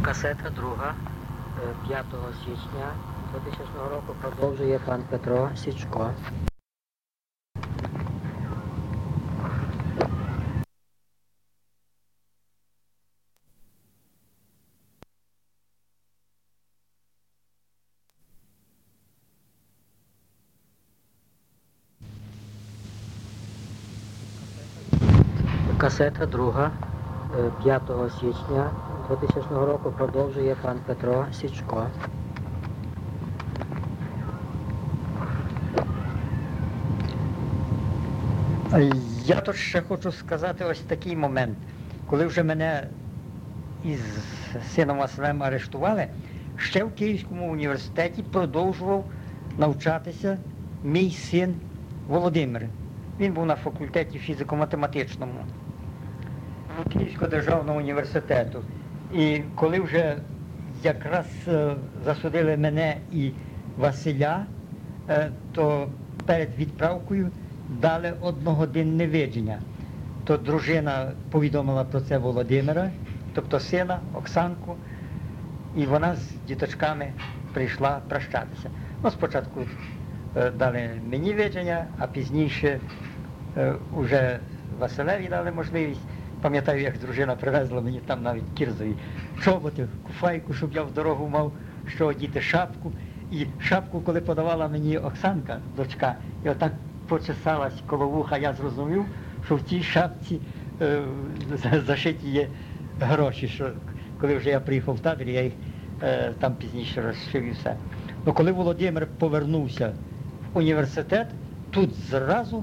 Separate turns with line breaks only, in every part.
Касета друга 5 січня 2000 року продовжує пан Петро Січко. Касета друга 5 січня 2000 року продовжує пан Петро Січко.
Я тут ще хочу сказати ось такий момент. Коли вже мене із сином Василем арештували, ще в Київському університеті продовжував навчатися мій син Володимир. Він був на факультеті фізико-математичному Київського державного університету. І коли вже якраз засудили мене і Василя, то перед відправкою дали одногодинне видження. То дружина повідомила про це Володимира, тобто сина, Оксанку, і вона з діточками прийшла прощатися. Ну, спочатку дали мені видження, а пізніше вже Василеві дали можливість. Пам'ятаю, як дружина привезла мені там навіть кірзові чоботи, куфайку, щоб я в дорогу мав що одіти, шапку. І шапку, коли подавала мені Оксанка, дочка, і отак почесалась коло вуха, я зрозумів, що в цій шапці зашиті є гроші, що коли вже я приїхав в табір, я їх там пізніше розшив і все. Ну, коли Володимир повернувся в університет, тут зразу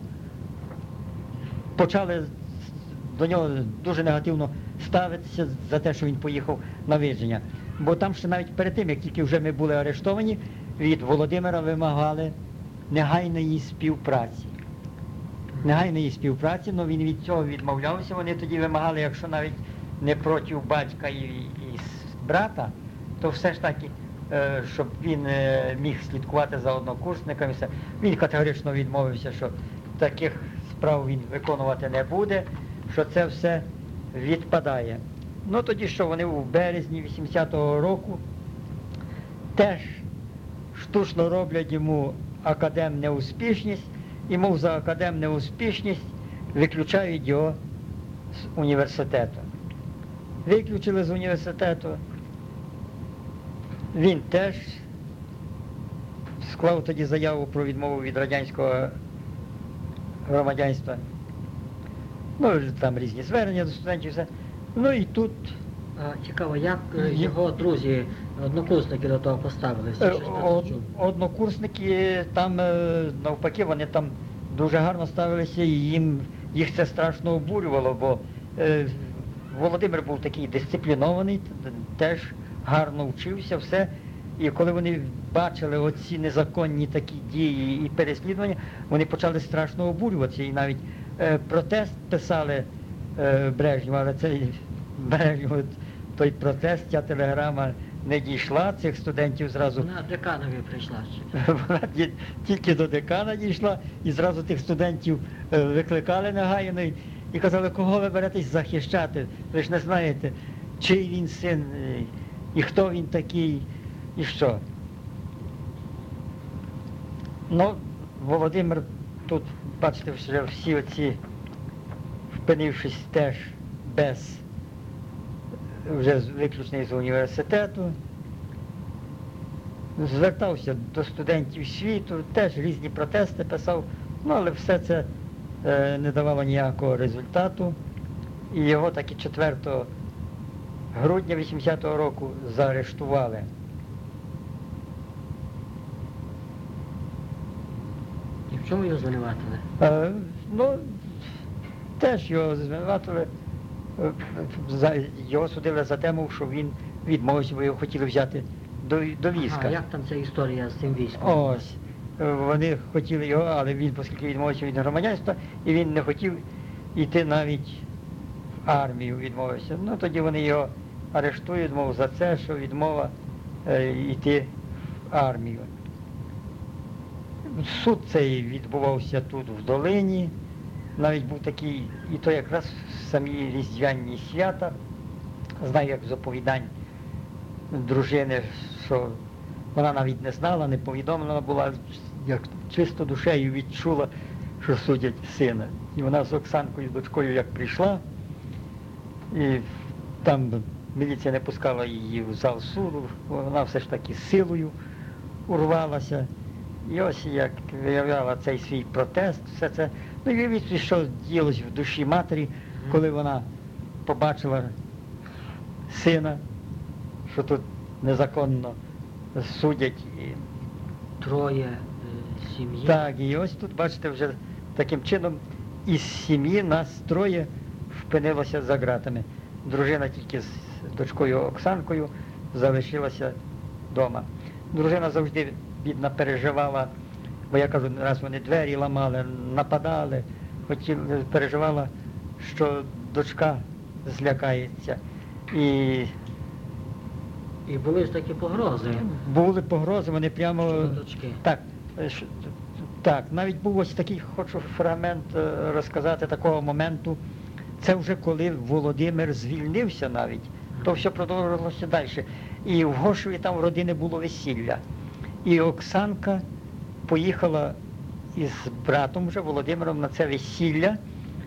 почали до нього дуже негативно ставитися за те, що він поїхав на видження. Бо там ще навіть перед тим, як тільки вже ми були арештовані, від Володимира вимагали негайної співпраці. Негайної співпраці, але він від цього відмовлявся. Вони тоді вимагали, якщо навіть не проти батька і брата, то все ж таки, щоб він міг слідкувати за однокурсниками. Він категорично відмовився, що таких справ він виконувати не буде, що це все відпадає. Ну тоді що, вони у березні 80-го року теж штучно роблять йому академнеуспішність, і мов за академнеуспішність виключають його з університету. Виключили з університету, він теж склав тоді заяву про відмову від радянського громадянства. Ну, там різні звернення до студентів, все. Ну і тут...
Цікаво, як його друзі, однокурсники до того поставилися?
Однокурсники там, навпаки, вони там дуже гарно ставилися, і їх це страшно обурювало, бо Володимир був такий дисциплінований, теж гарно вчився, все. І коли вони бачили оці незаконні такі дії і переслідування, вони почали страшно обурюватися. І навіть протест писали Брежнєву, але цей Брежнєву, той протест, ця телеграма не дійшла, цих студентів зразу...
Вона деканові прийшла.
Вона тільки до декана дійшла, і зразу тих студентів викликали негайно і казали, кого ви беретесь захищати, ви ж не знаєте, чий він син, і хто він такий, і що. Ну, Володимир тут, бачите, всі оці, впинившись теж без, вже виключений з університету, звертався до студентів світу, теж різні протести писав, ну, але все це не давало ніякого результату. І його таки 4 грудня 80-го року заарештували.
І в чому його звинуватили?
Ну, теж його звинуватили, його судили за тему, що він відмовився, бо його хотіли взяти до війська.
А як там ця історія з цим військом?
Ось, вони хотіли його, але він, оскільки відмовився від громадянства, і він не хотів йти навіть в армію, відмовився. Ну, тоді вони його арештують, мов за це, що відмова йти в армію. Суд цей відбувався тут, в долині. Навіть був такий, і то якраз в самі різдвяні свята, знаю, як з оповідань дружини, що вона навіть не знала, не повідомлена була, як чисто душею відчула, що судять сина. І вона з Оксанкою, з дочкою, як прийшла, і там міліція не пускала її в зал суду, вона все ж таки силою урвалася. І ось як виявляла цей свій протест, все це. Ну і виявіть, що діялось в душі матері, коли вона побачила сина, що тут незаконно судять. І...
Троє сім'ї.
Так, і ось тут, бачите, вже таким чином із сім'ї нас троє впинилося за ґратами. Дружина тільки з дочкою Оксанкою залишилася вдома. Дружина завжди, бідна, переживала, бо я кажу, раз вони двері ламали, нападали, переживала, що дочка злякається.
І були ж такі погрози
Були погрози, вони прямо...
щодо дочки.
Так, навіть був ось такий, хочу фрагмент розказати такого моменту. Це вже коли Володимир звільнився навіть, то все продовжувалося далі. І в Гошеві там в родини було весілля. І Оксанка поїхала із братом вже Володимиром на це весілля,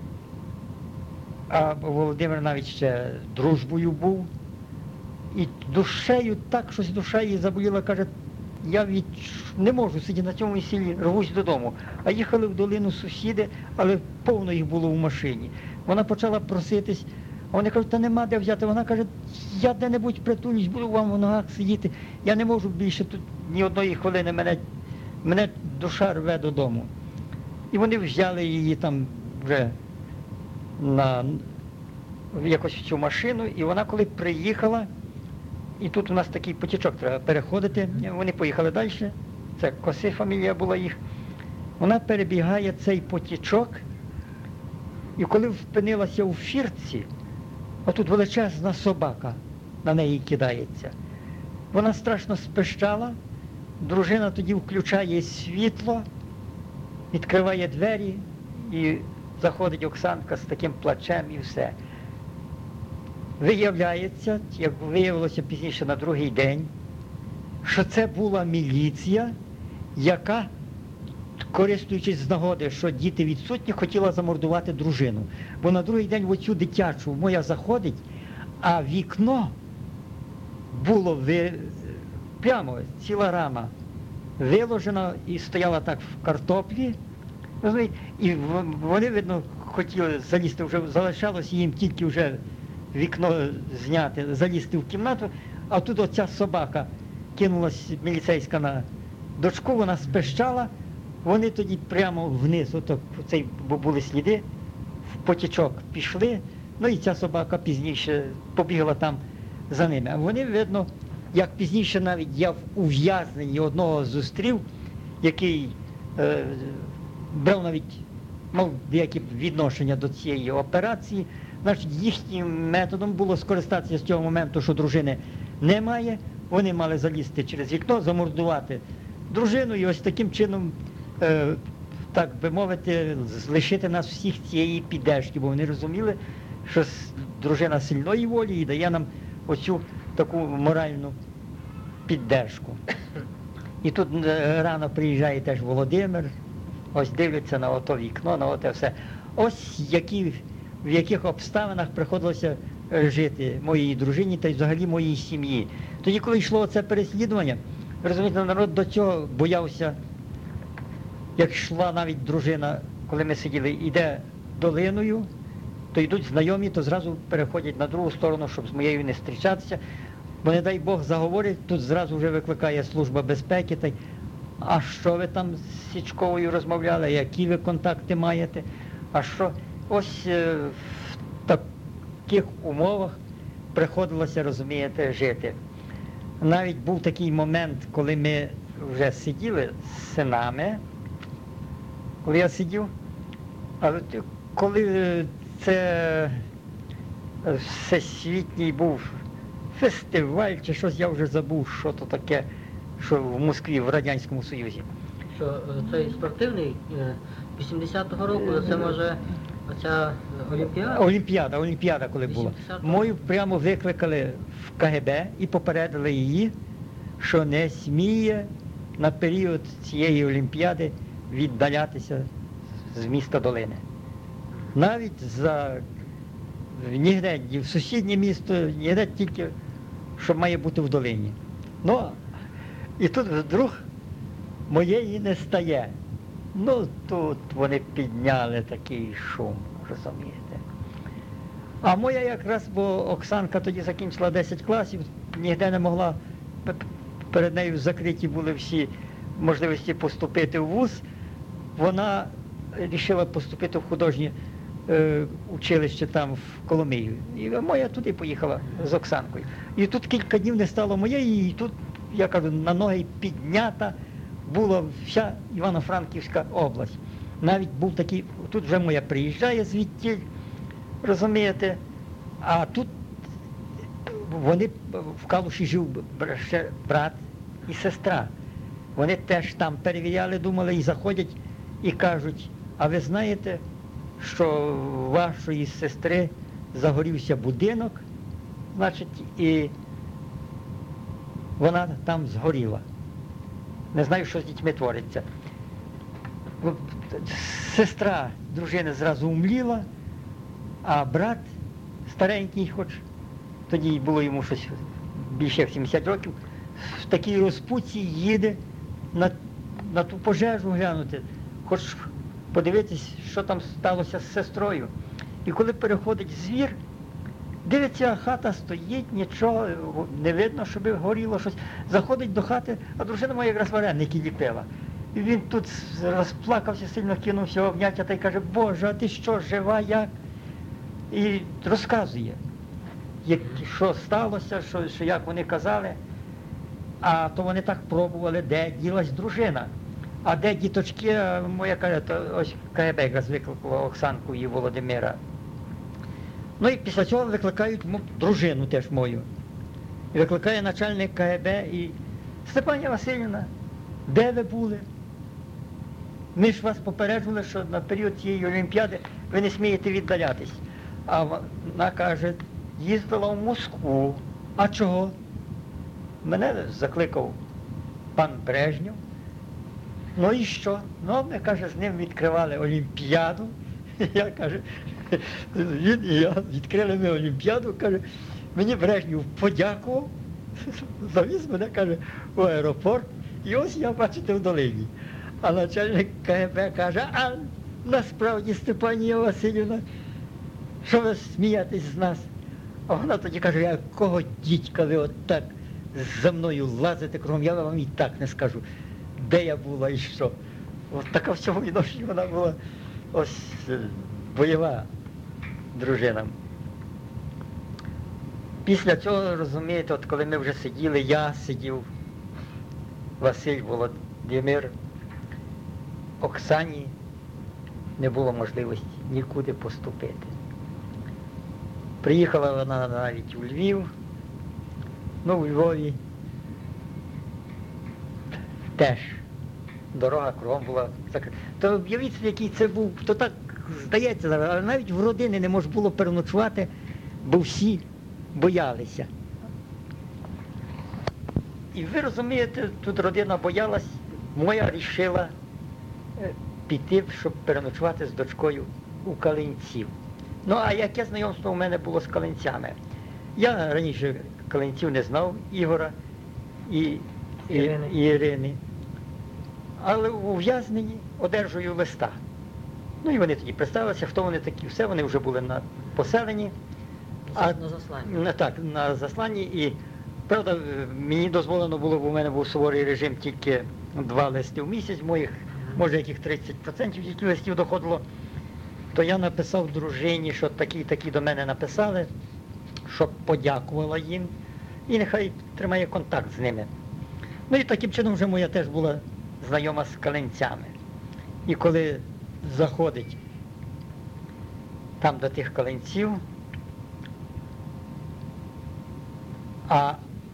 а Володимир навіть ще дружбою був. І душею, так щось душа її заболіла, каже, я не можу сидіти на цьому весіллі, рвусь додому. А їхали в долину сусіди, але повно їх було в машині. Вона почала проситись, а вони кажуть, та нема де взяти. Вона каже, я де-небудь притулюсь, буду вам в ногах сидіти. Я не можу більше тут ні одної хвилини, мене душа рве додому. І вони взяли її там вже якось в цю машину, і вона коли приїхала, і тут у нас такий потічок треба переходити, вони поїхали далі, це Коси фамілія була їх. Вона перебігає цей потічок, і коли впинилася у фіртці, отут величезна собака на неї кидається. Вона страшно спищала, дружина тоді включає світло, відкриває двері, і заходить Оксанка з таким плачем і все. Виявляється, як виявилося пізніше на другий день, що це була міліція, яка, користуючись з нагоди, що діти відсутні, хотіла замордувати дружину. Бо на другий день в оцю дитячу моя заходить, а вікно було прямо, ціла рама, виложена і стояла так в картоплі. І вони, видно, хотіли залізти, вже залишалося їм тільки вже вікно зняти, залізти в кімнату, а тут оця собака кинулась міліцейська на дочку, вона спищала, вони тоді прямо вниз, бо були сліди, в потічок пішли, ну і ця собака пізніше побігла там за ними. А вони, видно, як пізніше навіть я в ув'язненні одного зустрів, який брав навіть, мав деякі відношення до цієї операції. Значить, їхнім методом було скористатися з цього моменту, що дружини немає, вони мали залізти через вікно, замордувати дружину і ось таким чином, так би мовити, лишити нас всіх цієї піддержки, бо вони розуміли, що дружина сильної волі і дає нам оцю таку моральну піддержку. І тут рано приїжджає теж Володимир, ось дивляться на ото вікно, на оте все. Ось в яких обставинах приходилося жити моїй дружині та й взагалі моїй сім'ї. Тоді, коли йшло це переслідування, розумієте, народ до цього боявся, як йшла навіть дружина, коли ми сиділи, йде долиною, то йдуть знайомі, то зразу переходять на другу сторону, щоб з моєю не зустрічатися. Бо, не дай Бог, заговорять, тут зразу вже викликає Служба безпеки, та й, а що ви там з Січковою розмовляли, які ви контакти маєте, а що? Ось в таких умовах приходилося, розумієте, жити. Навіть був такий момент, коли ми вже сиділи з синами, коли я сидів, але коли це всесвітній був фестиваль чи щось, я вже забув, що то таке, що в Москві, в Радянському Союзі.
Що цей спортивний 80-го року, це може Оця Олімпіада?
Олімпіада коли була.
80-го.
Мою прямо викликали в КГБ і попередили її, що не сміє на період цієї Олімпіади віддалятися з міста Долини. Навіть ніде, ні в сусіднє місто, ніде тільки, що має бути в Долині. Ну, і тут вдруг моєї не стає. Ну, тут вони підняли такий шум, розумієте. А моя якраз, бо Оксанка тоді закінчила 10 класів, ніде не могла, перед нею закриті були всі можливості поступити в вуз. Вона вирішила поступити в художнє училище там в Коломию. І моя туди поїхала з Оксанкою. І тут кілька днів не стало моєї, і тут, я кажу, на ноги піднята була вся Івано-Франківська область. Навіть був такий, тут вже моя приїжджає звідти, розумієте, а тут вони в Калуші жив ще брат і сестра. Вони теж там перевіряли, думали і заходять і кажуть, а ви знаєте, що у вашої сестри загорівся будинок, значить, і вона там згоріла. Не знаю, що з дітьми твориться. Сестра дружини зразу умліла, а брат старенький, хоч тоді було йому щось більше як 70 років, в такій розпуці їде на ту пожежу глянути, хоч подивитись, що там сталося з сестрою. І коли переходить звір, дивиться, хата стоїть, нічого, не видно, щоб горіло щось. Заходить до хати, а дружина моя якраз вареники ліпила. І він тут розплакався, сильно кинувся обняття та й каже, Боже, а ти що, жива, як? І розказує, що сталося, що як вони казали. А то вони так пробували, де ділась дружина. А де діточки, моя каже, то ось КГБ якраз викликала Оксанку і Володимира. Ну і після цього викликають дружину теж мою. І викликає начальник КГБ і Степанія Васильівна, де ви були? Ми ж вас попереджували, що на період цієї Олімпіади ви не смієте віддалятись. А вона каже, їздила в Москву. А чого? Мене закликав пан Брежнєв. Ну і що? Ну, ми, каже, з ним відкривали Олімпіаду. Я, каже, він і я відкрили ми Олімпіаду, каже, мені Брежнєв подякував, завіз мене, каже, в аеропорт, і ось я, бачите, в Долині. А начальник КГБ каже, а насправді, Степанія Васильівна, що ви смієтесь з нас? А вона тоді каже, якого дідька ви отак за мною лазите кругом, я вам і так не скажу, де я була і що. От така в цьому відношенні вона була ось бойова дружина. Після цього, розумієте, от коли ми вже сиділи, я сидів, Василь, Володимир, Оксані не було можливості нікуди поступити. Приїхала вона навіть у Львів, ну, у Львові теж дорога кругом була закрита. То уявіть, який це був, то так здається, але навіть в родини не можна було переночувати, бо всі боялися. І ви розумієте, тут родина боялась, моя рішила піти, щоб переночувати з дочкою у Калинців. Ну, а яке знайомство у мене було з калинцями? Я раніше калинців не знав, Ігора і Ірини. Але у ув'язненні одержую листа. Ну і вони тоді представилися, хто вони такі, все, вони вже були на поселенні.
На засланні.
Так, на засланні. І, правда, мені дозволено було, бо в мене був суворий режим, тільки 2 листи в місяць моїх, може яких 30% тільки листів доходило. То я написав дружині, що такі до мене написали, щоб подякувала їм, і нехай тримає контакт з ними. Ну і таким чином вже моя теж була знайома з калинцями. І коли заходить там до тих калинців, а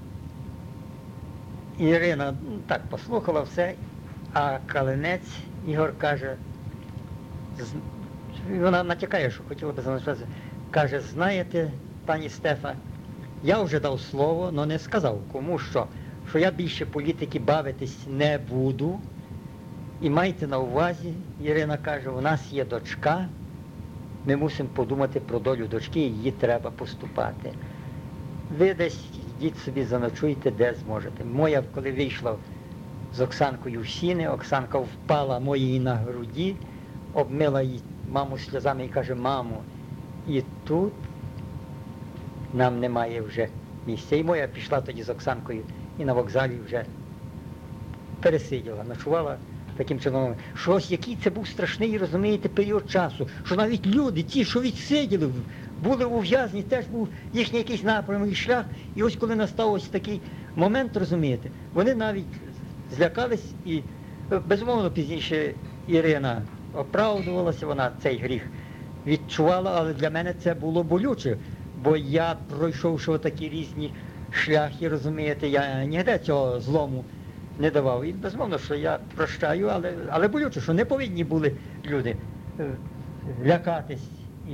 Ірина так послухала все, а калинець Ігор каже, вона натякає, що хотіла би залишатися. Каже, знаєте, пані Стефа, я вже дав слово, але не сказав кому що я більше політики бавитись не буду. І майте на увазі, Ірина каже, у нас є дочка, ми мусимо подумати про долю дочки, її треба поступати. Ви десь йдіть собі, заночуйте, де зможете. Моя, коли вийшла з Оксанкою в сіни, Оксанка впала моїй на груді, обмила її маму сльозами і каже, мамо, і тут нам немає вже місця. І моя пішла тоді з Оксанкою і на вокзалі вже пересиділа, ночувала таким чином. Щось, який це був страшний, розумієте, період часу, що навіть люди, ті, що відсиділи, були ув'язні, теж був їхній якийсь напрямок і шлях. І ось коли настав ось такий момент, розумієте, вони навіть злякались і, безумовно, пізніше Ірина оправдувалася, вона цей гріх відчувала, але для мене це було болюче, бо я, пройшовши такі різні шляхи, розумієте, я ніде цього злому не давав. І безумовно, що я прощаю, але болюче, що не повинні були люди лякатись.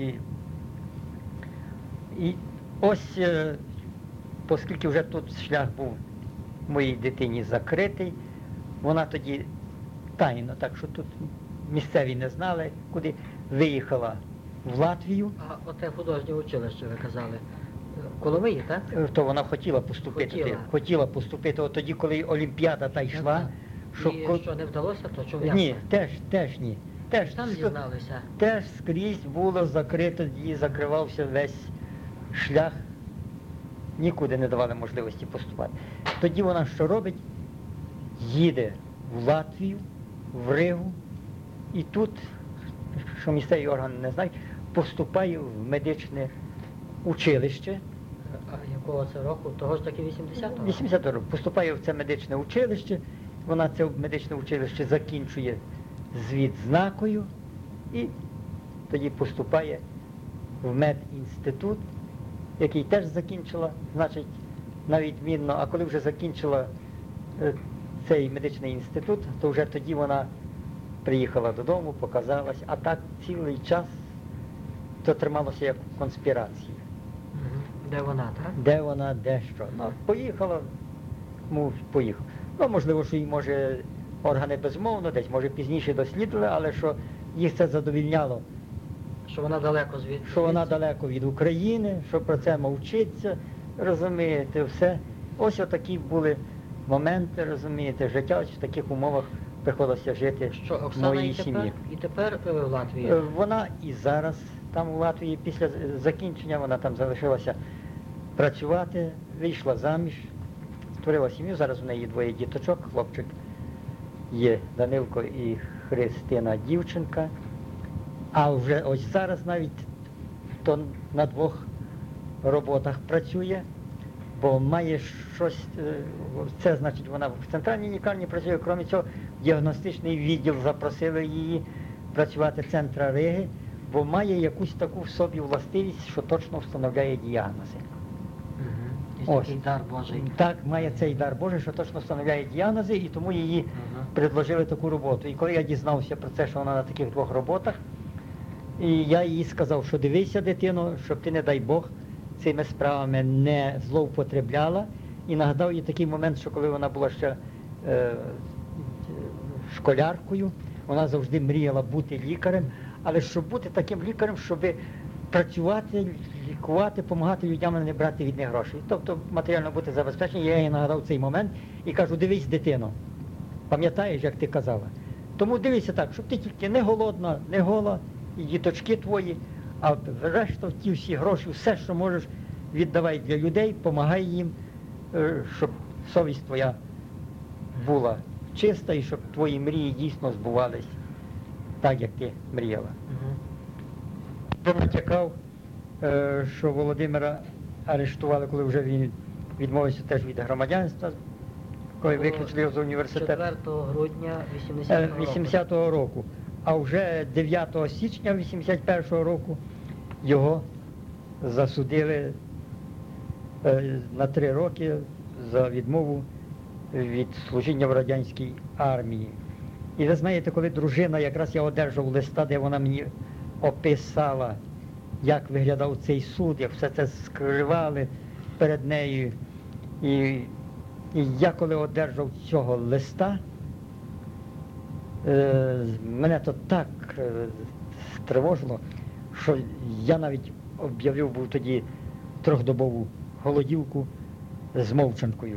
І ось, оскільки вже тут шлях був моїй дитині закритий, вона тоді тайно, так що тут місцеві не знали, куди виїхала в Латвію.
А оте художнє училище, ви казали, Коломиї, так?
То вона хотіла поступити. Хотіла поступити. От тоді, коли Олімпіада та йшла.
І що не вдалося, то чому?
Ні, теж ні.
Там дізналися.
Теж скрізь було закрито, і закривався весь шлях. Нікуди не давали можливості поступати. Тоді вона що робить? Їде в Латвію, в Ригу, і тут, що місцеві органи не знають, поступає в медичне училище.
А якого це року? Того ж таки 80-го?
80-го року. Поступає в це медичне училище, вона це медичне училище закінчує з відзнакою і тоді поступає в медінститут, який теж закінчила, значить, на відмінно. А коли вже закінчила цей медичний інститут, то вже тоді вона приїхала додому, показалась, а так цілий час то трималося як конспірація.
Де вона, так?
Де вона, де що. Ну, поїхала, поїхала. Ну, можливо, що їй, може, органи безмовно, десь, може, пізніше дослідили, але що їх це задовільняло.
Що вона далеко звідси?
Що вона далеко від України, що про це мовчиться, розумієте, все. Ось отакі були моменти, розумієте, життя, ось в таких умовах приходилося жити
що, Оксана
моїй сім'ї.
І тепер в Латвії?
Вона і зараз там у Латвії, після закінчення вона там залишилася працювати, вийшла заміж, створила сім'ю, зараз у неї 2 діточок, хлопчик є Данилко і Христина дівчинка. А вже ось зараз навіть то на 2 роботах працює, бо має щось, це значить вона в центральній лікарні працює, крім цього, діагностичний відділ запросили її працювати центра Риги, бо має якусь таку в собі властивість, що точно встановляє діагнози.
Ось такий дар Божий.
Так, має цей дар Божий, що точно встановляє діагнози, і тому її предложили таку роботу. І коли я дізнався про це, що вона на таких 2 роботах, і я їй сказав, що дивися, дитино, щоб ти, не дай Бог, цими справами не злоупотребляла. І нагадав їй такий момент, що коли вона була ще школяркою, вона завжди мріяла бути лікарем, але щоб бути таким лікарем, щоб працювати, лікувати, допомагати людям, а не брати від них грошей. Тобто матеріально бути забезпечені. Я їй нагадав цей момент і кажу, дивись, дитино, пам'ятаєш, як ти казала? Тому дивися так, щоб ти тільки не голодна, не гола, і діточки твої, а решта ті всі гроші, все, що можеш, віддавай для людей, допомагай їм, щоб совість твоя була чиста і щоб твої мрії дійсно збувались так, як ти мріяла. Натякав, що Володимира арештували, коли вже він відмовився теж від громадянства, коли виключили його з університету.
4 грудня
80-го року. А вже 9 січня 81-го року його засудили на 3 роки за відмову від служіння в радянській армії. І ви знаєте, коли дружина, якраз я одержав листа, де вона мені описала, як виглядав цей суд, як все це скривали перед нею. І я коли одержав цього листа, мене то так стривожило, що я навіть об'явив був тоді трьохдобову голодівку з мовчанкою.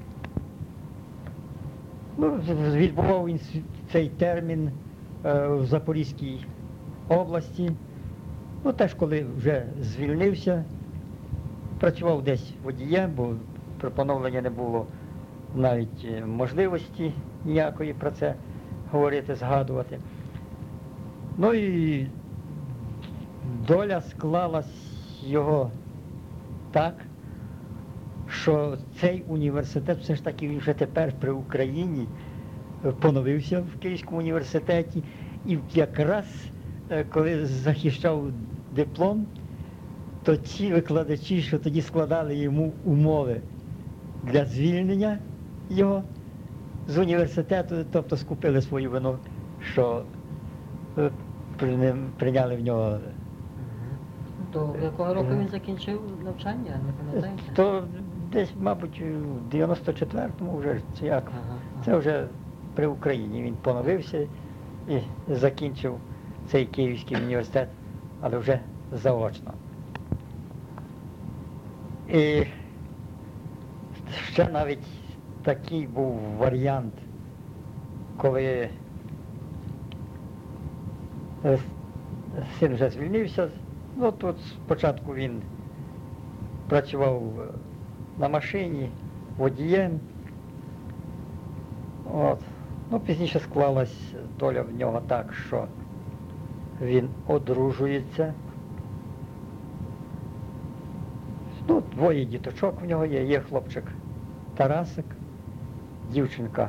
Ну, відбував він цей термін в Запорізькій області. Ну, теж коли вже звільнився, працював десь водієм, бо про поновлення не було навіть можливості ніякої про це говорити, згадувати. Ну і доля склалась його так, що цей університет все ж таки він вже тепер при Україні поновився в Київському університеті. І якраз коли захищав диплом, то ті викладачі, що тоді складали йому умови для звільнення його з університету, тобто скупили свою вину, що прийняли в нього.
То якого року він закінчив навчання, не пам'ятаєте?
То десь, мабуть, у 94-му вже, чи як.
Ага.
Це вже при Україні. Він поновився і закінчив цей Київський університет, але вже заочно. І ще навіть такий був варіант, коли син вже звільнився. Ну, тут спочатку він працював на машині, водієм. От. Ну, пізніше склалась доля в нього так, що він одружується. Ну, двоє діточок в нього є. Є хлопчик Тарасик, дівчинка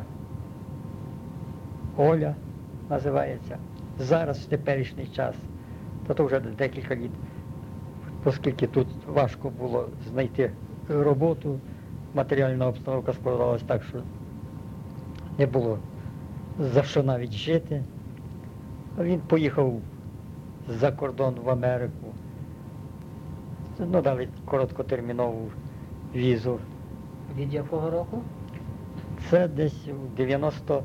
Оля називається. Зараз в теперішній час, то вже декілька літ, оскільки тут важко було знайти роботу, матеріальна обстановка складалась так, що не було за що навіть жити. Він поїхав за кордон в Америку. Ну, дали короткотермінову візу.
Від якого року?
Це десь у 96-му.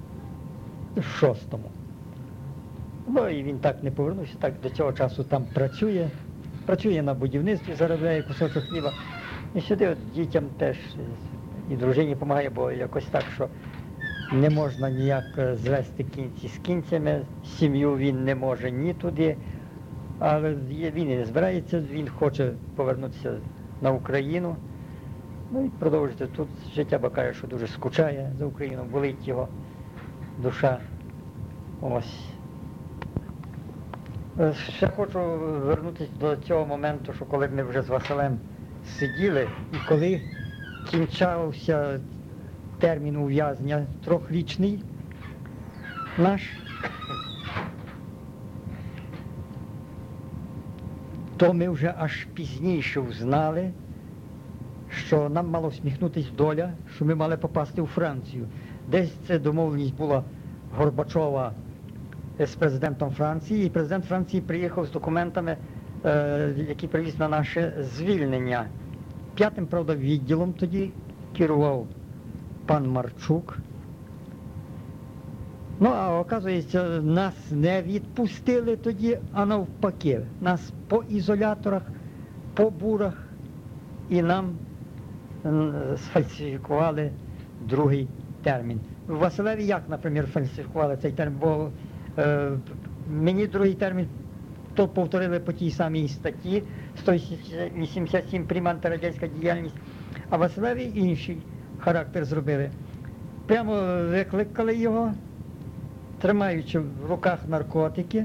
Ну і він так не повернувся, так до цього часу там працює. Працює на будівництві, заробляє кусочок хліба. І сюди от дітям теж і дружині допомагає, бо якось так, що не можна ніяк звести кінці з кінцями. Сім'ю він не може ні туди. Але він і не збирається, він хоче повернутися на Україну. Ну і продовжити тут життя, бо каже, що дуже скучає за Україну, болить його душа. Ось. Ще хочу вернутися до цього моменту, що коли ми вже з Василем сиділи, і коли кінчався термін ув'язнення трьохрічний наш, то ми вже аж пізніше узнали, що нам мало всміхнутись доля, що ми мали попасти у Францію. Десь це домовленість була Горбачова з президентом Франції, і президент Франції приїхав з документами, які привіз на наше звільнення. 5-м, правда, відділом тоді керував пан Марчук. Ну, а оказується, нас не відпустили тоді, а навпаки. Нас по ізоляторах, по бурах, і нам сфальсифікували другий термін. В Василеві як, наприклад, фальсифікували цей термін? Бо мені другий термін то повторили по тій самій статті 187 прим. Антирадянська діяльність, а Василеві інший характер зробили. Прямо викликали його, тримаючи в руках наркотики,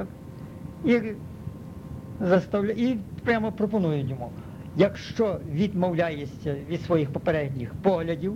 і прямо пропонують йому, якщо відмовляєшся від своїх попередніх поглядів,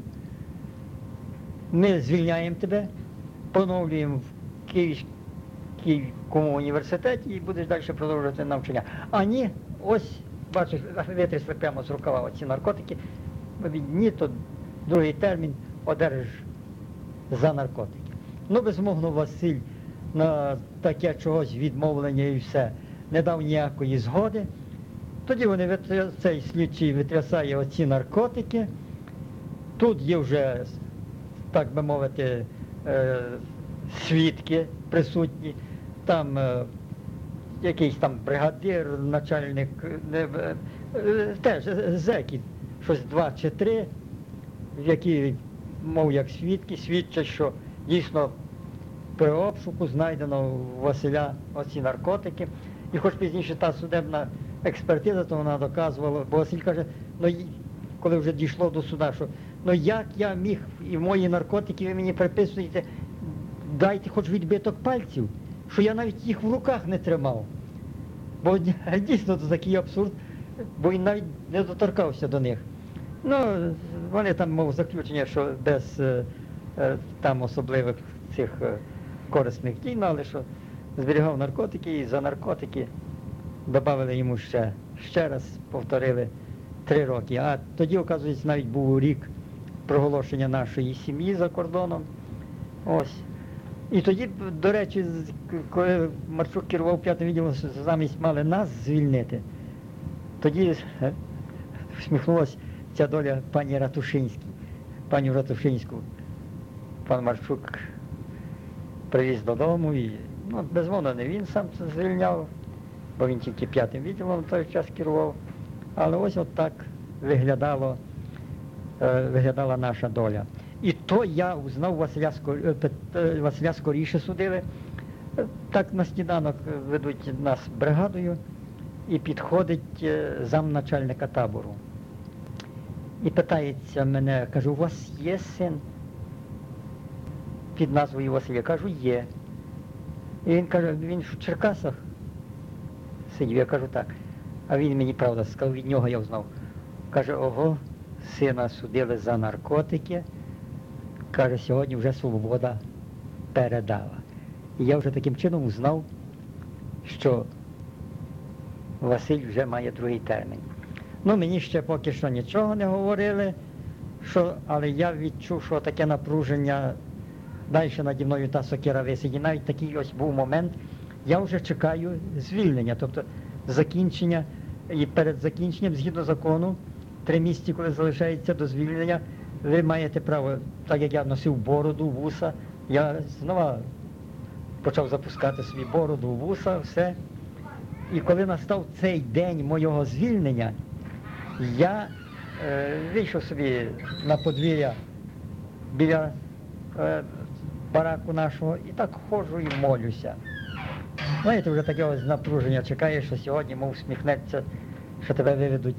ми звільняємо тебе, поновлюємо в Київському університеті і будеш далі продовжувати навчання. А ні, ось, бачиш, витрясли прямо з рукава оці наркотики, ні, то другий термін одержиш за наркотики. Ну, безумовно, Василь на таке чогось відмовлення і все, не дав ніякої згоди. Тоді вони цей слідчий витрясає оці наркотики. Тут є вже, так би мовити, свідки присутні. Там якийсь там бригадир, начальник, теж зеки, щось 2 чи 3, які, мов як свідки, свідчать, що дійсно при обшуку знайдено у Василя оці наркотики. І хоч пізніше та судебна експертиза, то вона доказувала, бо Василь каже, ну коли вже дійшло до суда, що ну як я міг, і мої наркотики ви мені приписуєте, дайте хоч відбиток пальців, що я навіть їх в руках не тримав. Бо дійсно це такий абсурд, бо він навіть не доторкався до них. Ну, вони там, мов заключення, що без там особливих цих корисних дій, але що зберігав наркотики і за наркотики додали йому ще раз, повторили 3 роки. А тоді, оказується, навіть був рік проголошення нашої сім'ї за кордоном. Ось. І тоді, до речі, коли Марчук керував 5-м відділом, замість мали нас звільнити, тоді всміхнулася ця доля пані Ратушинській, паню Ратушинську. Пан Марчук привіз додому і, ну, безумовно, не він сам це звільняв, бо він тільки 5-м відділом в той час керував. Але ось от так виглядала наша доля. І то я узнав, Василя скоріше судили. Так на сніданок ведуть нас бригадою і підходить замначальника табору. І питається мене, каже, у вас є син? Під назвою Василя. Кажу, є. І він каже, він в Черкасах сидів, я кажу, так. А він мені, правда, сказав, від нього я узнав. Каже, ого, сина судили за наркотики. Каже, сьогодні вже свобода передала. І я вже таким чином узнав, що Василь вже має другий термін. Ну, мені ще поки що нічого не говорили, але я відчув, що таке напруження, далі наді мною та сокира висить. І навіть такий ось був момент, я вже чекаю звільнення, тобто закінчення, і перед закінченням, згідно закону, 3 місяці, коли залишається до звільнення, ви маєте право, так як я носив бороду, вуса, я знову почав запускати собі бороду, вуса, все. І коли настав цей день моєго звільнення, я вийшов собі на подвір'я біля бараку нашого і так ходжу і молюся. Знаєте, вже таке ось напруження чекає, що сьогодні, мов, сміхнеться, що тебе виведуть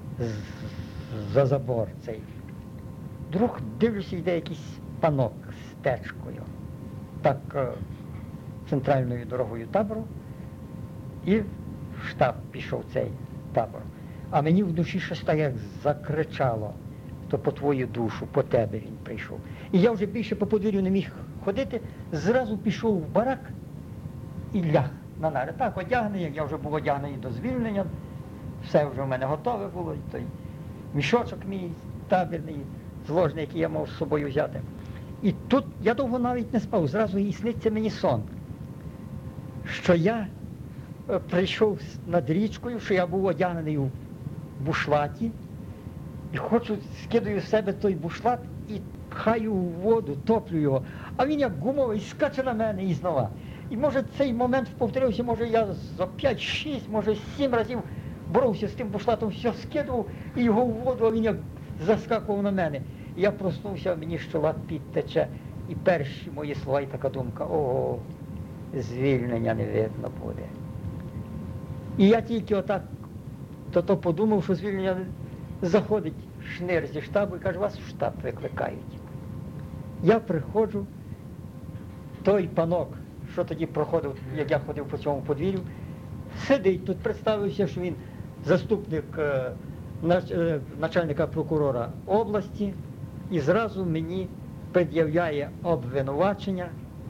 за забор цей. Вдруг дивлюся, йде якийсь панок з течкою, так центральною дорогою табору, і в штаб пішов цей табор. А мені в душі щось так як закричало, то по твою душу, по тебе він прийшов. І я вже більше по подвір'ю не міг ходити, зразу пішов в барак і ляг на нари. Так, одягнений, як я вже був одягнений до звільнення, все вже в мене готове було, і той мішочок мій табірний, зложний, який я мав з собою взяти. І тут я довго навіть не спав, зразу і сниться мені сон, що я прийшов над річкою, що я був одягнений у бушлаті, і скидаю з себе той бушлат і пхаю у воду, топлю його, а він як гумовий скаче на мене і знову. І може цей момент повторився, може я за 5-6, може 7 разів боровся з тим бушлатом, все скидував і його в воду, а він як заскакував на мене. І я проснувся, мені з чола підтече. І перші мої слова і така думка, ого, звільнення не видно буде. І я тільки отак то подумав, що звільнення заходить шнир зі штабу і каже, вас в штаб викликають. Я приходжу, той панок, що тоді проходив, як я ходив по цьому подвір'ю, сидить тут, представився, що він заступник начальника прокурора області, і зразу мені пред'являє обвинувачення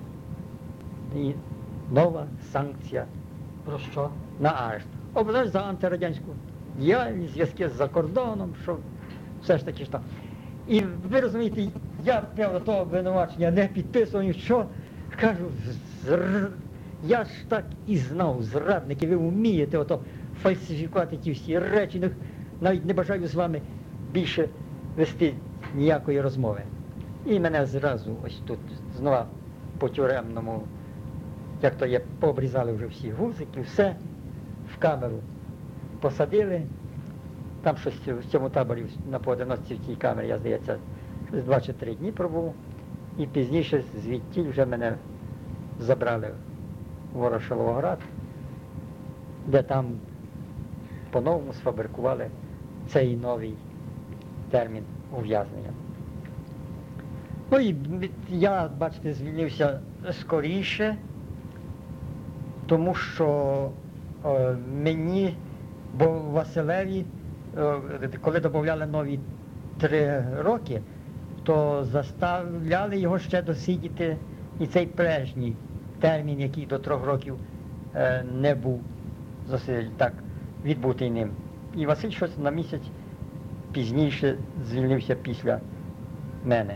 і нова санкція.
Про що?
На арешт. Обвинувачення за антирадянську діяльність, зв'язки з-за кордоном, що все ж таки ж там. І ви розумієте, я, правда, того обвинувачення не підписую, що, кажу, Я ж так і знав, зрадники, ви вмієте ото фальсифікувати ті всі речі, навіть не бажаю з вами більше вести ніякої розмови. І мене зразу ось тут знову по тюремному, як то є, пообрізали вже всі гузики, все, в камеру посадили. Там щось в цьому таборі на поодиночці в тій камері, я, здається, 2 чи 3 дні пробув. І пізніше звідтіль вже мене забрали в Ворошиловград, де там по-новому сфабрикували цей новий термін ув'язнення. Ну і я, бачите, звільнився скоріше, тому що мені, бо Василеві, коли додавали нові 3 роки, то заставляли його ще досидіти і цей прежній термін, який до 3 років не був так відбутий ним. І Василь щось на місяць пізніше звільнився після мене.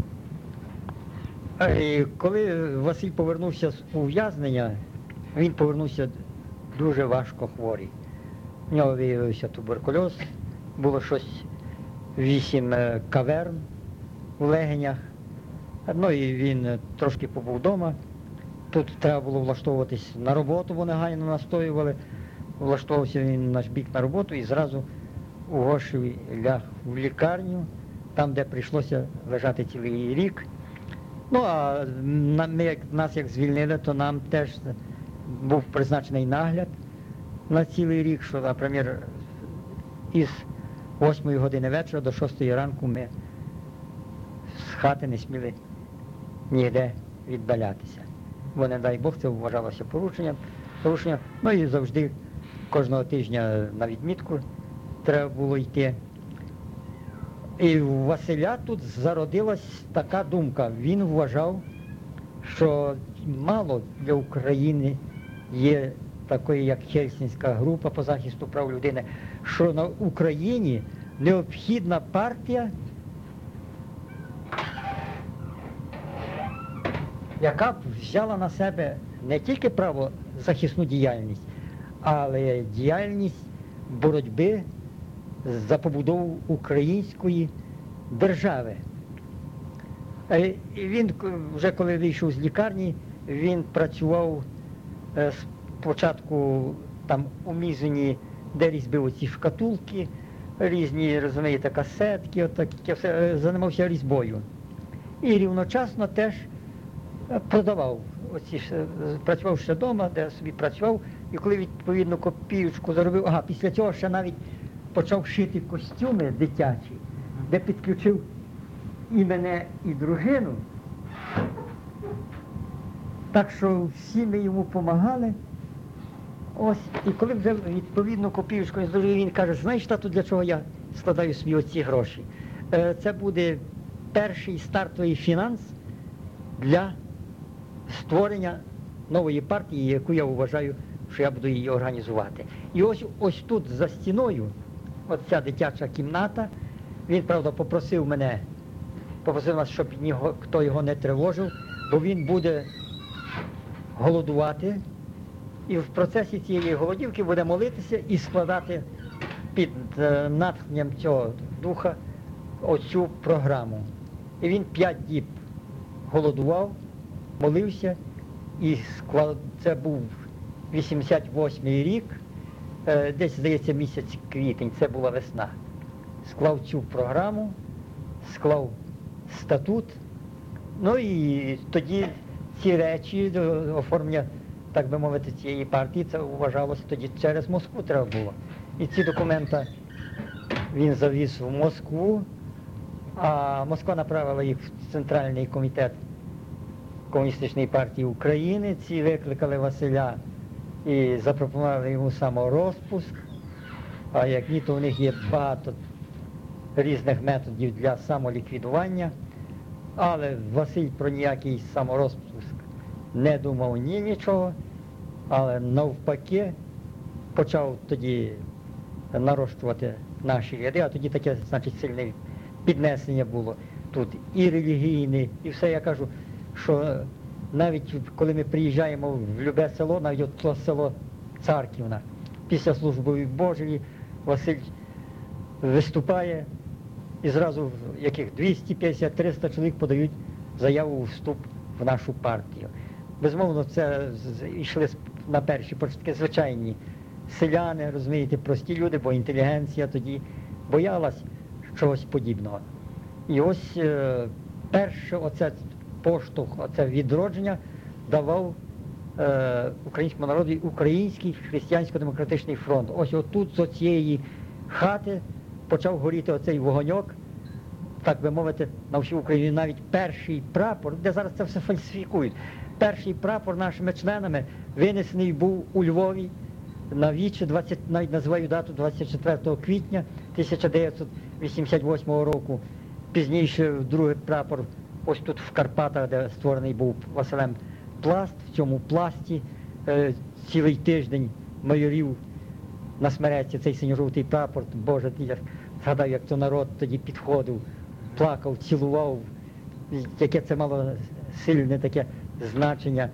І коли Василь повернувся з ув'язнення, він повернувся дуже важко хворий. У нього виявився туберкульоз, було щось 8 каверн у легенях. Ну і він трошки побув вдома. Тут треба було влаштовуватись на роботу, вони гайно настоювали. Влаштовувався він на наш бік на роботу і зразу у Гошеві ляг в лікарню, там, де прийшлося лежати цілий рік. Ну, а нас як звільнили, то нам теж був призначений нагляд на цілий рік, що, наприклад, із 8 години вечора до 6 ранку ми з хати не сміли ніде віддалятися. Бо, не дай Бог, це вважалося порушенням. Ну і завжди кожного тижня на відмітку треба було йти. І у Василя тут зародилась така думка. Він вважав, що мало для України є такої, як Хельсінська група по захисту прав людини, що на Україні необхідна партія, яка б взяла на себе не тільки правозахисну діяльність, але діяльність боротьби за побудову української держави. І він, вже коли вийшов з лікарні, він працював спочатку там у Мізені, де різьбив оці шкатулки, різні, розумієте, касетки, отаке все, займався різьбою. І рівночасно теж продавав, працював ще вдома, де собі працював, і коли відповідно копіючку заробив, після цього ще навіть почав шити костюми дитячі, де підключив і мене, і дружину. Так що всі ми йому допомагали. Ось, і коли вже відповідно копіючку зробив, він каже: знаєш, тату, для чого я складаю собі оці гроші? Це буде перший стартовий фінанс для створення нової партії, яку я вважаю, що я буду її організувати. І ось тут за стіною, оця дитяча кімната, він, правда, попросив нас, щоб хто його не тривожив, бо він буде голодувати, і в процесі цієї голодівки буде молитися і складати під натхненням цього духа оцю програму. І він 5 діб голодував, молився, і це був 88-й рік, десь, здається, місяць квітень, це була весна. Склав цю програму, склав статут, ну і тоді ці речі, оформлення, так би мовити, цієї партії, це вважалося тоді через Москву треба було. І ці документи він завіз в Москву, а Москва направила їх в Центральний комітет Комуністичної партії України. Ці викликали Василя і запропонували йому саморозпуск, а як ні, то в них є багато різних методів для самоліквідування, але Василь про ніякий саморозпуск не думав нічого, але навпаки почав тоді нарощувати наші ряди, а тоді таке, значить, сильне піднесення було тут і релігійне, і все. Я кажу, що навіть коли ми приїжджаємо в любе село, навіть от то село Царківна, після служби Божої Василь виступає і зразу яких 250-300 чоловік подають заяву у вступ в нашу партію. Безумовно, це йшли на перші початки звичайні селяни, розумієте, прості люди, бо інтелігенція тоді боялась чогось подібного. І ось перше оце поштовх, оце відродження давав українському народу Український християнсько-демократичний фронт. Ось отут з цієї хати почав горіти оцей вогоньок, так би мовити, на всю Україну. Навіть перший прапор, де зараз це все фальсифікують, перший прапор нашими членами винесений був у Львові на вічі, навіть називаю дату 24 квітня 1988 року. Пізніше другий прапор ось тут в Карпатах, де створений був Василем Пласт, в цьому пласті цілий тиждень майорів на смереці цей синьо-жовтий прапор. Боже, я згадаю, як то народ тоді підходив, плакав, цілував, яке це мало сильне таке значення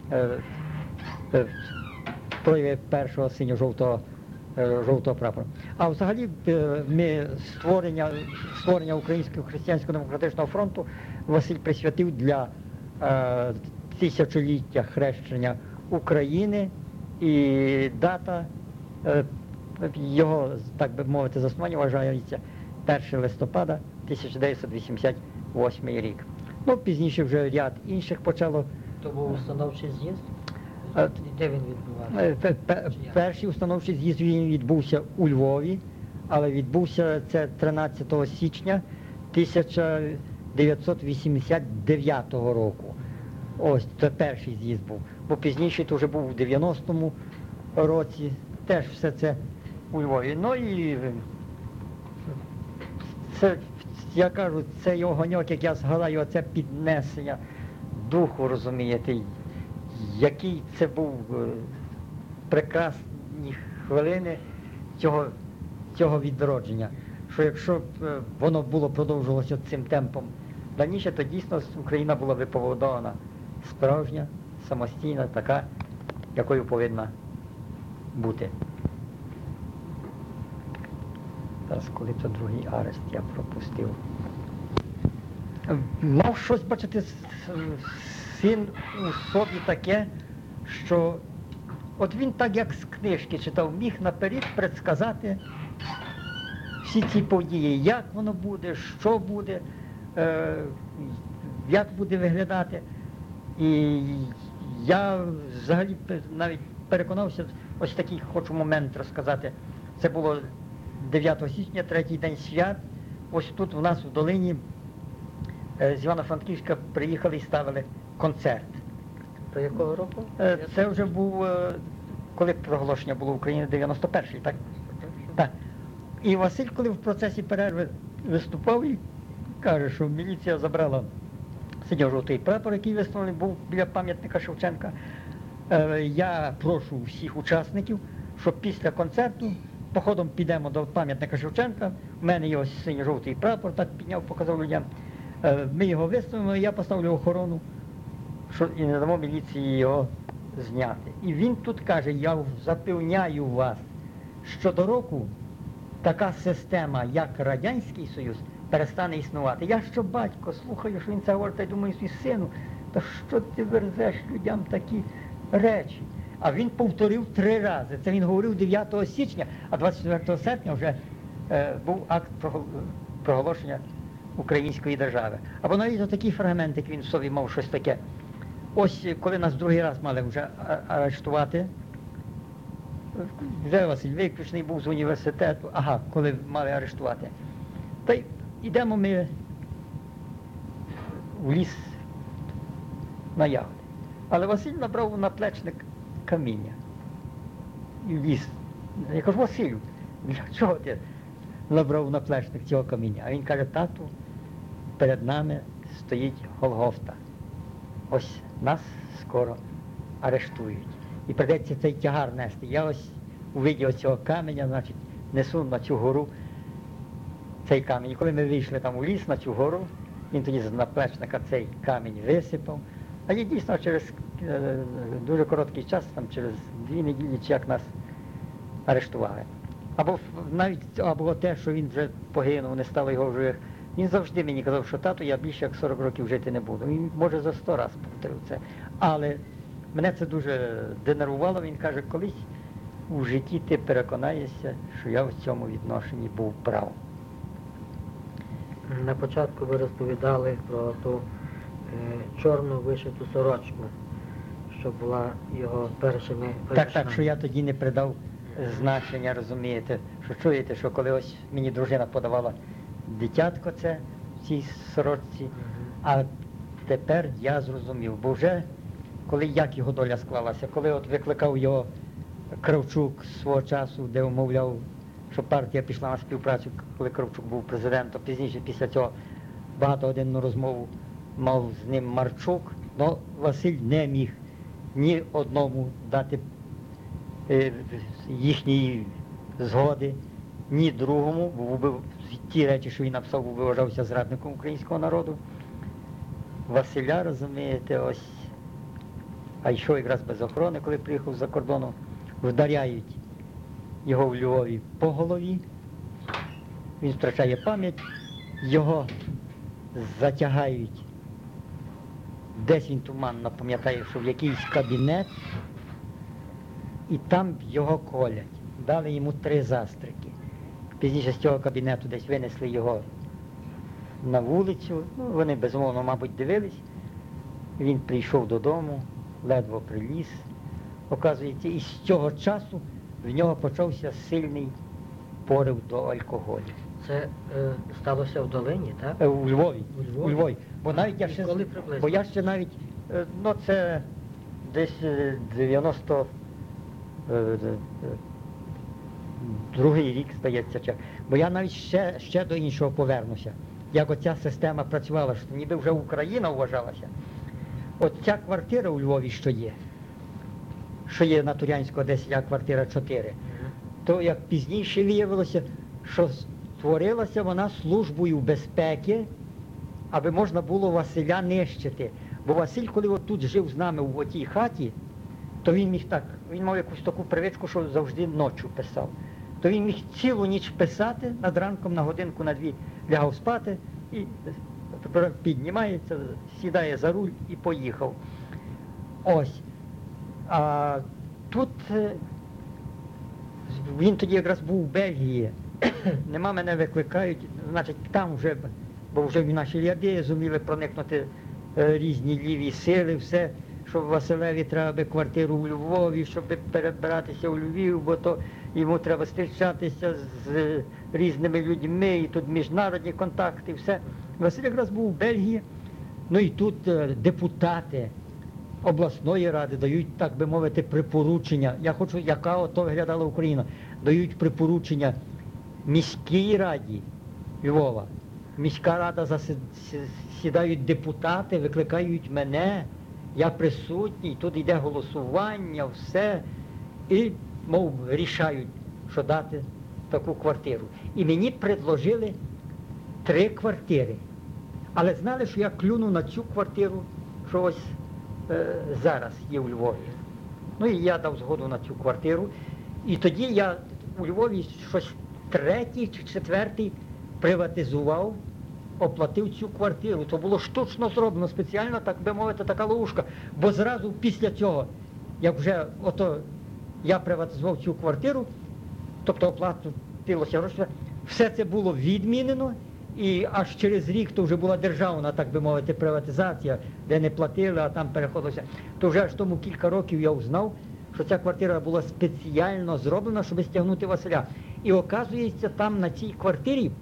прояви першого синьо-жовтого прапору. А взагалі ми створення Українського християнсько-демократичного фронту Василь присвятив для тисячоліття хрещення України, і дата його, так би мовити, заснування вважається 1 листопада 1988 рік. Ну, пізніше вже ряд інших почало.
То був установчий з'їзд? Де він відбувався?
Перший установчий з'їзд він відбувся у Львові, але відбувся це 13 січня 1989 року. Ось, це перший з'їзд був. Бо пізніше то вже був у 90-му році, теж все це у Львові. Ну і це, я кажу, цей огоньок, як я згадаю, оце піднесення духу, розумієте, який це був прекрасні хвилини цього відродження. Що якщо б воно було продовжувалося цим темпом раніше, то дійсно Україна була би побудована справжня, самостійна, така, якою повинна бути. Зараз, коли то другий арест я пропустив. Мав щось, бачити, син у собі таке, що от він так, як з книжки читав, міг наперед предсказати всі ці події, як воно буде, що буде, як буде виглядати. І я взагалі навіть переконався, ось такий хочу момент розказати. Це було 9 січня, третій день свят. Ось тут у нас в долині з Івано-Франківська приїхали і ставили концерт.
Про якого року?
Це вже був, коли проголошення було України, 91-й, так? Так. І Василь, коли в процесі перерви виступав, і каже, що міліція забрала синьо-жовтий прапор, який виставлений був біля пам'ятника Шевченка. Я прошу всіх учасників, щоб після концерту походом підемо до пам'ятника Шевченка. У мене є ось синьо-жовтий прапор, так підняв, показав людям. Ми його виставимо, і я поставлю охорону, і не дамо міліції його зняти. І він тут каже, я запевняю вас, що до року така система, як Радянський Союз, перестане існувати. Я що батько, слухаю, що він це говорить, та й думаю, свій сину, та що ти верзеш людям такі речі? А він повторив 3 рази. Це він говорив 9 січня, а 24 серпня вже був акт проголошення української держави. Або навіть такий фрагмент, як він в собі мав щось таке. Ось коли нас другий раз мали вже арештувати, вже Василь виключений був з університету, коли мали арештувати. Та й йдемо ми в ліс на ягоди. Але Василь набрав на плечник каміння і в ліс. Я кажу, Василю, для чого ти набрав на плечник цього каміння? А він каже, тату, перед нами стоїть Голгофта. Ось нас скоро арештують. І прийдеться цей тягар нести. Я ось у виді цього каменя, значить, несу на цю гору цей камінь. І коли ми вийшли там у ліс на цю гору, він тоді з наплечника цей камінь висипав, А є дійсно через дуже короткий час, там через 2 неділі, чи як нас арештували. Або те, що він вже погинув, не стало його в живих. Він завжди мені казав, що тату, я більше як 40 років жити не буду. Він, може, за 100 разів повторив це. Але мене це дуже денервувало. Він каже, колись у житті ти переконаєшся, що я в цьому відношенні був прав.
На початку ви розповідали про ту чорну вишиту сорочку, що була його першими
Так, що я тоді не придав значення, розумієте, що чуєте, що коли ось мені дружина подавала дитятко це в цій сорочці, а тепер я зрозумів, бо вже, коли як його доля склалася, коли от викликав його Кравчук свого часу, де умовляв, що партія пішла на співпрацю, коли Кравчук був президентом, пізніше після цього багатогодинну розмову мав з ним Марчук, але Василь не міг ні одному дати їхньої згоди, ні другому, бо ті речі, що він написав, вважався зрадником українського народу. Василя, розумієте, ось, а йшов якраз без охорони, коли приїхав з-за кордону, вдаряють його в Львові по голові, він втрачає пам'ять, його затягають, десь він туманно пам'ятає, що в якийсь кабінет, і там його колять. Дали йому 3 застрики. Пізніше з цього кабінету десь винесли його на вулицю. Ну, вони, безумовно, мабуть, дивились. Він прийшов додому, ледве приліз. Оказується, і з цього часу в нього почався сильний порив до алкоголю.
Це сталося в Долині, так?
У Львові.
У Львові?
Бо навіть я ще,
Коли приблизно?
бо я ще навіть, ну це десь 90 другий рік, здається, бо я навіть ще до іншого повернуся. Як оця система працювала, що ніби вже Україна вважалася. От ця квартира у Львові, що є на Турянського 10, а квартира 4, то як пізніше виявилося, що створилася вона службою безпеки, аби можна було Василя нищити. Бо Василь, коли от тут жив з нами в отій хаті, то він міг так, він мав якусь таку привичку, що завжди ночі писав. То він міг цілу ніч писати, над ранком на годинку, на 2 лягав спати і піднімається, сідає за руль і поїхав. Ось. А тут він тоді якраз був в Бельгії. Нема, мене викликають, значить там вже, бо вже в наші ряди зуміли проникнути різні ліві сили, все, що Василеві треба би квартиру в Львові, щоб перебиратися у Львів, бо то йому треба зустрічатися з різними людьми, і тут міжнародні контакти, все. Василь якраз був в Бельгії, ну і тут депутати обласної ради дають, так би мовити, припоручення. Я хочу, яка ото виглядала Україна, дають припоручення міській раді Львова. Міська рада сідають депутати, викликають мене, я присутній, тут йде голосування, все, і, мов, рішають, що дати таку квартиру. І мені предложили 3 квартири. Але знали, що я клюну на цю квартиру, що ось зараз є у Львові. Ну і я дав згоду на цю квартиру. І тоді я у Львові щось 3-й чи 4-й приватизував, оплатив цю квартиру. То було штучно зроблено, спеціально, так би мовити, така ловушка. Бо зразу після цього, як вже я приватизував цю квартиру, тобто оплатилося гроші, все це було відмінено, і аж через рік то вже була державна, так би мовити, приватизація, де не платили, а там переходилося. То вже аж тому кілька років я узнав, що ця квартира була спеціально зроблена, щоб стягнути Василя. І оказується, там на цій квартирі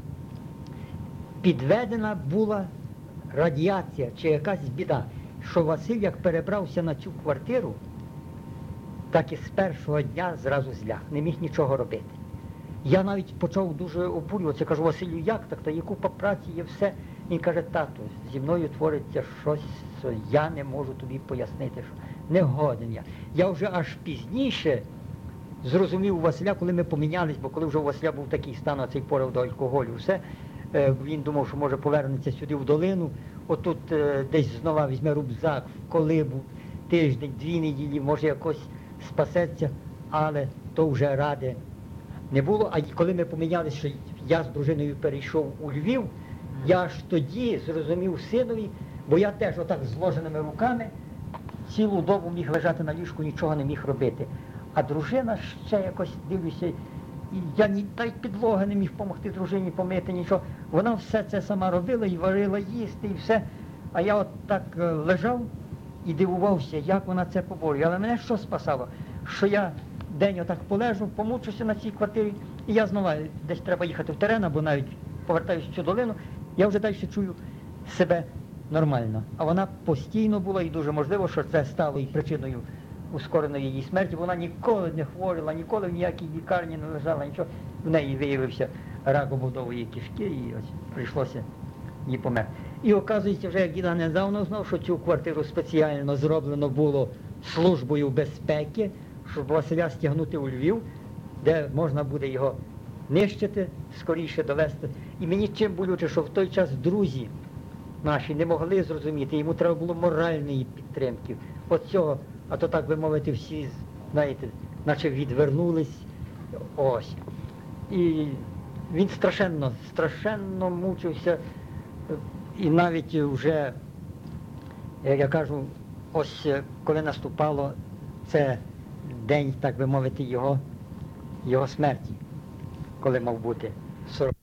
підведена була радіація чи якась біда, що Василь, як перебрався на цю квартиру, так і з першого дня зразу зляг, не міг нічого робити. Я навіть почав дуже обурюватися, кажу, Василю, як так, та є купа праці, є все. Він каже, тату, зі мною твориться щось, що я не можу тобі пояснити, що не годен я. Я вже аж пізніше зрозумів у Василя, коли ми помінялись, бо коли вже у Василя був такий стан, оцей порив до алкоголю, все, Він думав, що може повернеться сюди в долину, отут десь знову візьме рюкзак в колибу, тиждень, 2 неділі, може якось спасеться, але то вже ради не було. А коли ми помінялися, що я з дружиною перейшов у Львів, я ж тоді зрозумів синові, бо я теж отак з зложеними руками цілу добу міг лежати на ліжку, нічого не міг робити. А дружина ще якось, дивлюся, і я та й підлоги не міг допомогти дружині помити, нічого. Вона все це сама робила і варила їсти, і все. А я от так лежав і дивувався, як вона це поборює. Але мене що спасало? Що я день отак полежу, помучуся на цій квартирі, і я знову десь треба їхати в терен, або навіть повертаюся в цю долину, я вже далі чую себе нормально. А вона постійно була, і дуже можливо, що це стало і причиною ускореної її смерті. Вона ніколи не хворіла, ніколи в ніякій лікарні не лежала, нічого. В неї виявився рак ободової кишки, і ось прийшлося їй померти. І оказується, вже як діда недавно знав, що цю квартиру спеціально зроблено було службою безпеки, щоб Василя стягнути у Львів, де можна буде його нищити, скоріше довести. І мені чим болюче, що в той час друзі наші не могли зрозуміти, йому треба було моральної підтримки. От цього, а то так би мовити, всі, знаєте, наче відвернулись. Ось. І він страшенно мучився. І навіть вже, як я кажу, ось коли наступало це день, так би мовити, його смерті, коли мав бути 40.